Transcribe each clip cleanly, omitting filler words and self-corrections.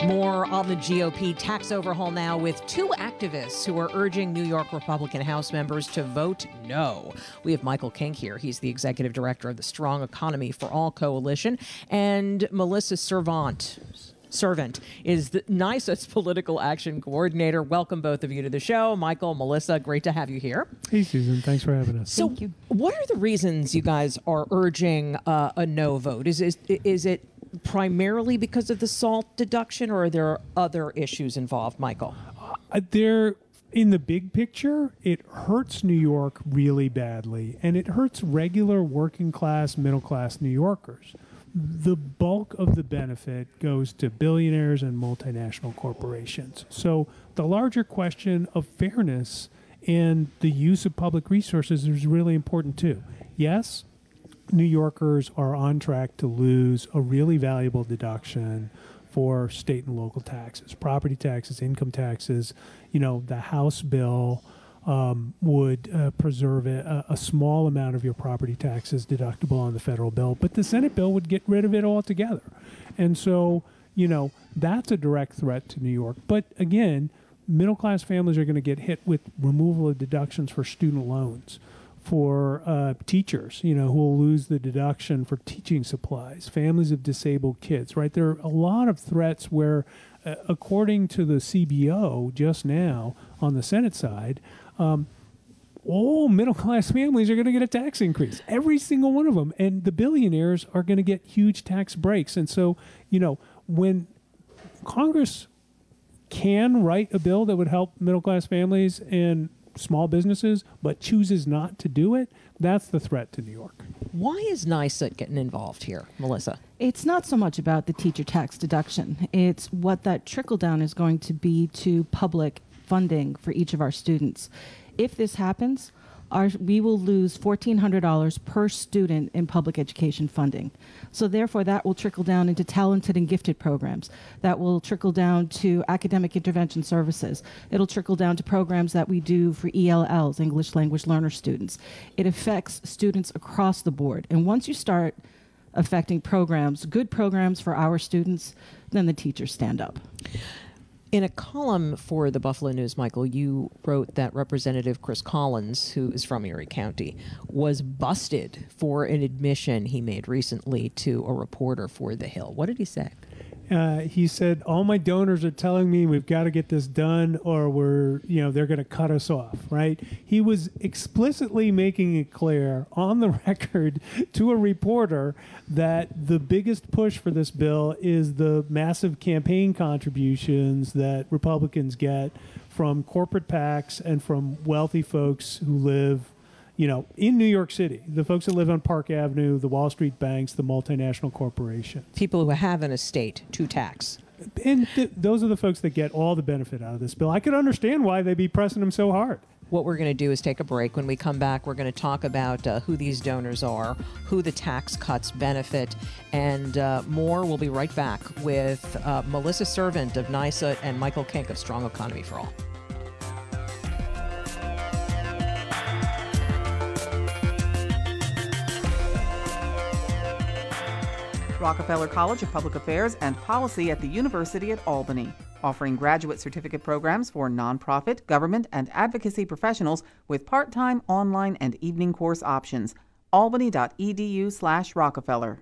More on the GOP tax overhaul now with two activists who are urging New York Republican House members to vote no. We have Michael Kink here. He's the executive director of the Strong Economy for All Coalition. And Melissa Servant is the NYSUT's political action coordinator. Welcome both of you to the show. Michael, Melissa, great to have you here. Hey, Susan. Thanks for having us. So, thank you. What are the reasons you guys are urging a no vote? Is it primarily because of the SALT deduction, or are there other issues involved, Michael? In the big picture, it hurts New York really badly, and it hurts regular working class, middle class New Yorkers. The bulk of the benefit goes to billionaires and multinational corporations. So the larger question of fairness and the use of public resources is really important too. Yes, New Yorkers are on track to lose a really valuable deduction for state and local taxes, property taxes, income taxes. You know, the House bill would preserve a small amount of your property taxes deductible on the federal bill, but the Senate bill would get rid of it altogether. And so, you know, that's a direct threat to New York. But again, middle-class families are going to get hit with removal of deductions for student loans, for teachers, you know, who will lose the deduction for teaching supplies, families of disabled kids, right? There are a lot of threats where, according to the CBO just now on the Senate side, all middle-class families are going to get a tax increase, every single one of them. And the billionaires are going to get huge tax breaks. And so, you know, when Congress can write a bill that would help middle-class families and small businesses, but chooses not to do it, that's the threat to New York. Why is NYSUT getting involved here, Melissa? It's not so much about the teacher tax deduction. It's what that trickle-down is going to be to public funding for each of our students. If this happens, we will lose $1,400 per student in public education funding. So therefore, that will trickle down into talented and gifted programs. That will trickle down to academic intervention services. It'll trickle down to programs that we do for ELLs, English Language Learner students. It affects students across the board. And once you start affecting programs, good programs for our students, then the teachers stand up. In a column for the Buffalo News, Michael, you wrote that Representative Chris Collins, who is from Erie County, was busted for an admission he made recently to a reporter for The Hill. What did he say? He said, all my donors are telling me we've got to get this done or they're going to cut us off, right? He was explicitly making it clear on the record to a reporter that the biggest push for this bill is the massive campaign contributions that Republicans get from corporate PACs and from wealthy folks who live, you know, in New York City, the folks that live on Park Avenue, the Wall Street banks, the multinational corporations. People who have an estate to tax. And those are the folks that get all the benefit out of this bill. I could understand why they'd be pressing them so hard. What we're going to do is take a break. When we come back, we're going to talk about who these donors are, who the tax cuts benefit, and more. We'll be right back with Melissa Servant of NYSUT and Michael Kink of Strong Economy for All. Rockefeller College of Public Affairs and Policy at the University at Albany, offering graduate certificate programs for nonprofit, government, and advocacy professionals with part-time, online, and evening course options. albany.edu/Rockefeller.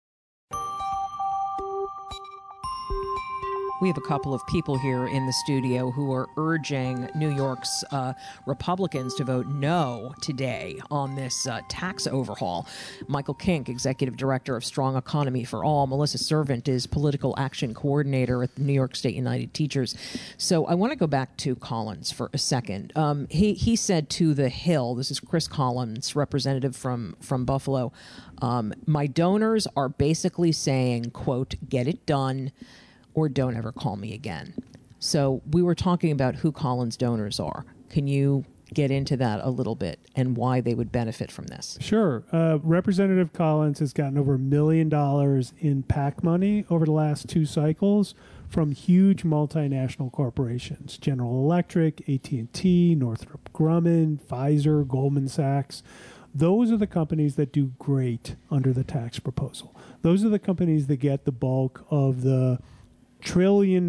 We have a couple of people here in the studio who are urging New York's Republicans to vote no today on this tax overhaul. Michael Kink, Executive Director of Strong Economy for All. Melissa Servant is Political Action Coordinator at the New York State United Teachers. So I want to go back to Collins for a second. He said to The Hill, this is Chris Collins, representative from Buffalo, my donors are basically saying, quote, get it done, or don't ever call me again. So we were talking about who Collins' donors are. Can you get into that a little bit and why they would benefit from this? Sure. Representative Collins has gotten over $1 million in PAC money over the last 2 cycles from huge multinational corporations, General Electric, AT&T, Northrop Grumman, Pfizer, Goldman Sachs. Those are the companies that do great under the tax proposal. Those are the companies that get the bulk of the trillion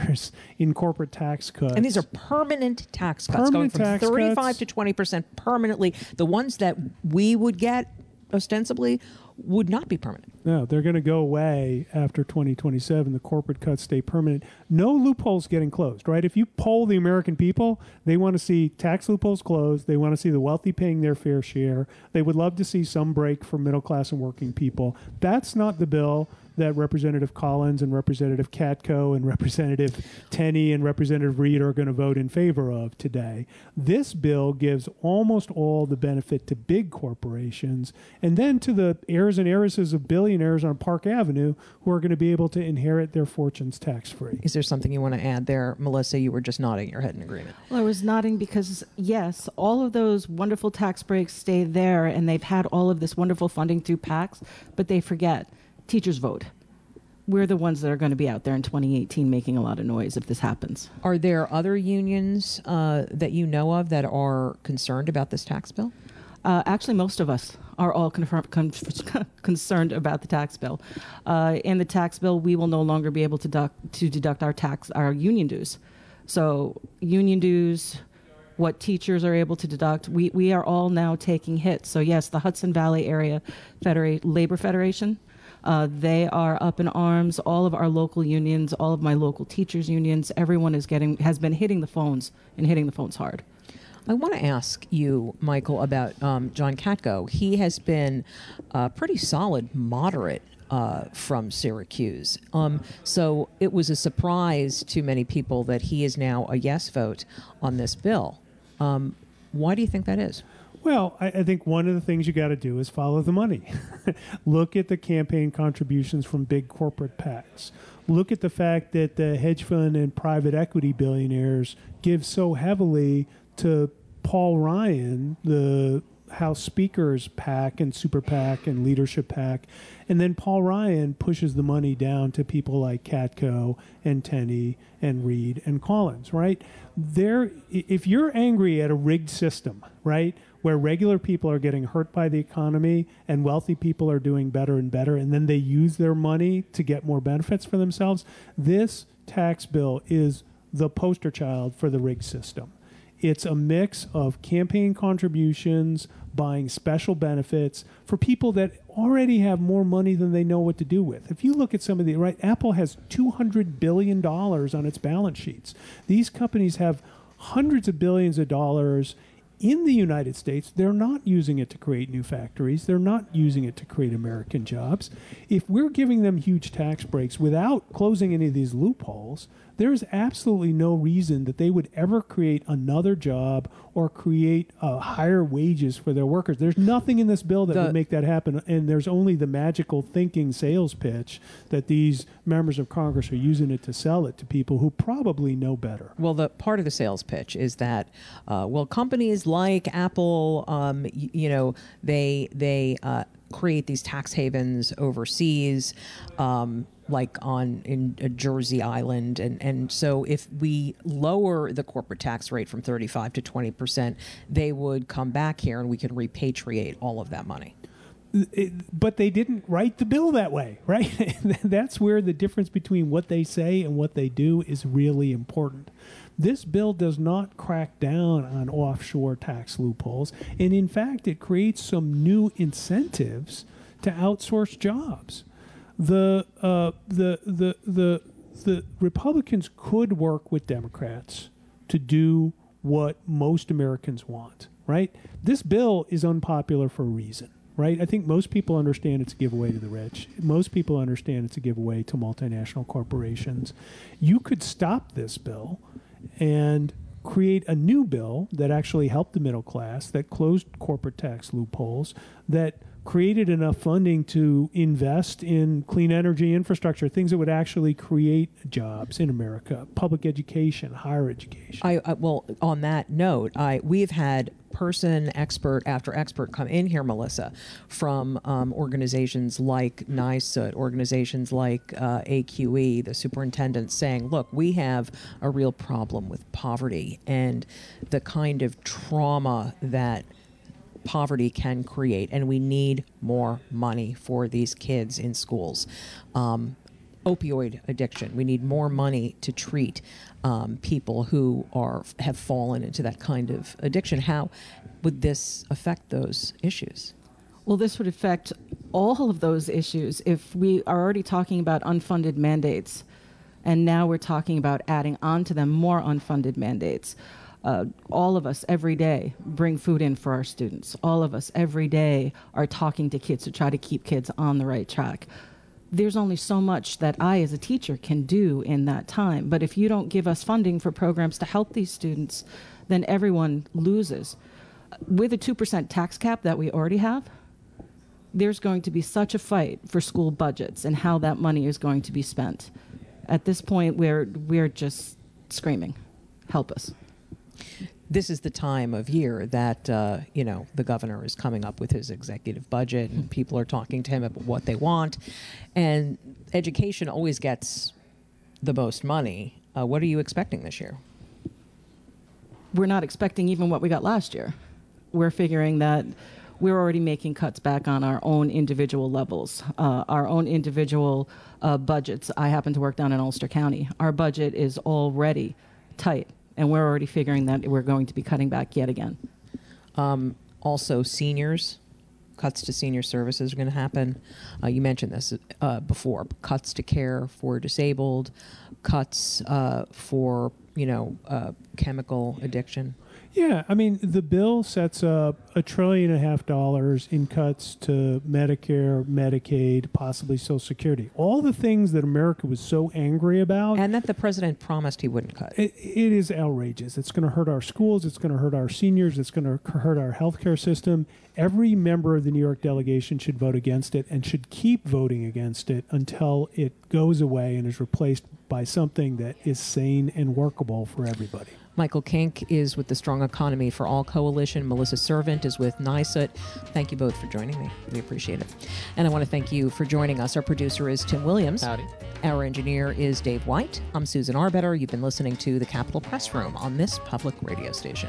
in corporate tax cuts. And these are permanent tax cuts going from 35 to 20% permanently. The ones that we would get ostensibly would not be permanent. No, they're going to go away after 2027. The corporate cuts stay permanent. No loopholes getting closed, right? If you poll the American people, they want to see tax loopholes closed. They want to see the wealthy paying their fair share. They would love to see some break for middle class and working people. That's not the bill that Representative Collins and Representative Katko and Representative Tenney and Representative Reed are going to vote in favor of today. This bill gives almost all the benefit to big corporations and then to the heirs and heiresses of billionaires on Park Avenue who are going to be able to inherit their fortunes tax-free. Is there something you want to add there, Melissa? You were just nodding your head in agreement. Well, I was nodding because, yes, all of those wonderful tax breaks stay there, and they've had all of this wonderful funding through PACs, but they forget teachers vote. We're the ones that are going to be out there in 2018 making a lot of noise if this happens. Are there other unions that you know of that are concerned about this tax bill? Actually, most of us are all concerned about the tax bill. In the tax bill, we will no longer be able to deduct our union dues. So union dues, what teachers are able to deduct, we are all now taking hits. So yes, the Hudson Valley Area Labor Federation, they are up in arms. All of our local unions, all of my local teachers' unions, everyone has been hitting the phones and hitting the phones hard. I want to ask you, Michael, about John Katko. He has been pretty solid moderate from Syracuse. So it was a surprise to many people that he is now a yes vote on this bill. Why do you think that is? Well, I think one of the things you got to do is follow the money. Look at the campaign contributions from big corporate PACs. Look at the fact that the hedge fund and private equity billionaires give so heavily to Paul Ryan, the House Speaker's PAC and Super PAC and Leadership PAC. And then Paul Ryan pushes the money down to people like Katko and Tenney and Reed and Collins, right? If you're angry at a rigged system, right, where regular people are getting hurt by the economy and wealthy people are doing better and better, and then they use their money to get more benefits for themselves, this tax bill is the poster child for the rigged system. It's a mix of campaign contributions, buying special benefits for people that already have more money than they know what to do with. If you look at some of Apple has $200 billion on its balance sheets. These companies have hundreds of billions of dollars in the United States. They're not using it to create new factories. They're not using it to create American jobs. If we're giving them huge tax breaks without closing any of these loopholes, there's absolutely no reason that they would ever create another job or create higher wages for their workers. There's nothing in this bill that would make that happen, and there's only the magical thinking sales pitch that these members of Congress are using it to sell it to people who probably know better. Well, the part of the sales pitch is that, companies like Apple, they create these tax havens overseas, like in Jersey Island. And so if we lower the corporate tax rate from 35 to 20%, they would come back here and we could repatriate all of that money. But they didn't write the bill that way, right? That's where the difference between what they say and what they do is really important. This bill does not crack down on offshore tax loopholes, and in fact, it creates some new incentives to outsource jobs. The Republicans could work with Democrats to do what most Americans want, right? This bill is unpopular for a reason. Right? I think most people understand it's a giveaway to the rich. Most people understand it's a giveaway to multinational corporations. You could stop this bill and create a new bill that actually helped the middle class, that closed corporate tax loopholes, that created enough funding to invest in clean energy infrastructure, things that would actually create jobs in America, public education, higher education. Well, on that note, we've had expert after expert come in here, Melissa, from organizations like NYSUT, organizations like AQE, the superintendents, saying, look, we have a real problem with poverty and the kind of trauma that poverty can create, and we need more money for these kids in schools. opioid addiction. We need more money to treat people who have fallen into that kind of addiction. How would this affect those issues? Well, this would affect all of those issues. If we are already talking about unfunded mandates, and now we're talking about adding on to them more unfunded mandates. All of us every day bring food in for our students. All of us every day are talking to kids to try to keep kids on the right track. There's only so much that I as a teacher can do in that time. But if you don't give us funding for programs to help these students, then everyone loses. With a 2% tax cap that we already have, there's going to be such a fight for school budgets and how that money is going to be spent. At this point, we're just screaming, help us. This is the time of year that, the governor is coming up with his executive budget and people are talking to him about what they want. And education always gets the most money. What are you expecting this year? We're not expecting even what we got last year. We're figuring that we're already making cuts back on our own individual levels, our own individual budgets. I happen to work down in Ulster County. Our budget is already tight, and we're already figuring that we're going to be cutting back yet again. Also, seniors, cuts to senior services are going to happen. You mentioned this before, cuts to care for disabled, cuts for, chemical addiction. Yeah, I mean, the bill sets up $1.5 trillion in cuts to Medicare, Medicaid, possibly Social Security. All the things that America was so angry about. And that the president promised he wouldn't cut. It is outrageous. It's going to hurt our schools. It's going to hurt our seniors. It's going to hurt our healthcare system. Every member of the New York delegation should vote against it and should keep voting against it until it goes away and is replaced by something that is sane and workable for everybody. Michael Kink is with the Strong Economy for All Coalition. Melissa Servant is with NYSUT. Thank you both for joining me. We appreciate it. And I want to thank you for joining us. Our producer is Tim Williams. Howdy. Our engineer is Dave White. I'm Susan Arbetter. You've been listening to the Capitol Press Room on this public radio station.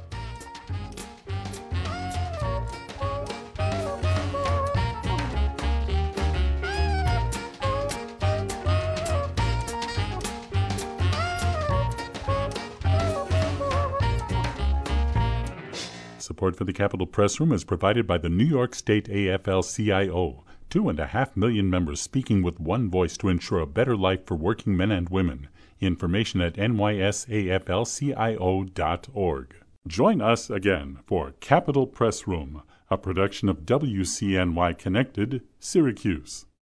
Support for the Capitol Press Room is provided by the New York State AFL-CIO, 2.5 million members speaking with one voice to ensure a better life for working men and women. Information at nysaflcio.org. Join us again for Capitol Press Room, a production of WCNY Connected, Syracuse.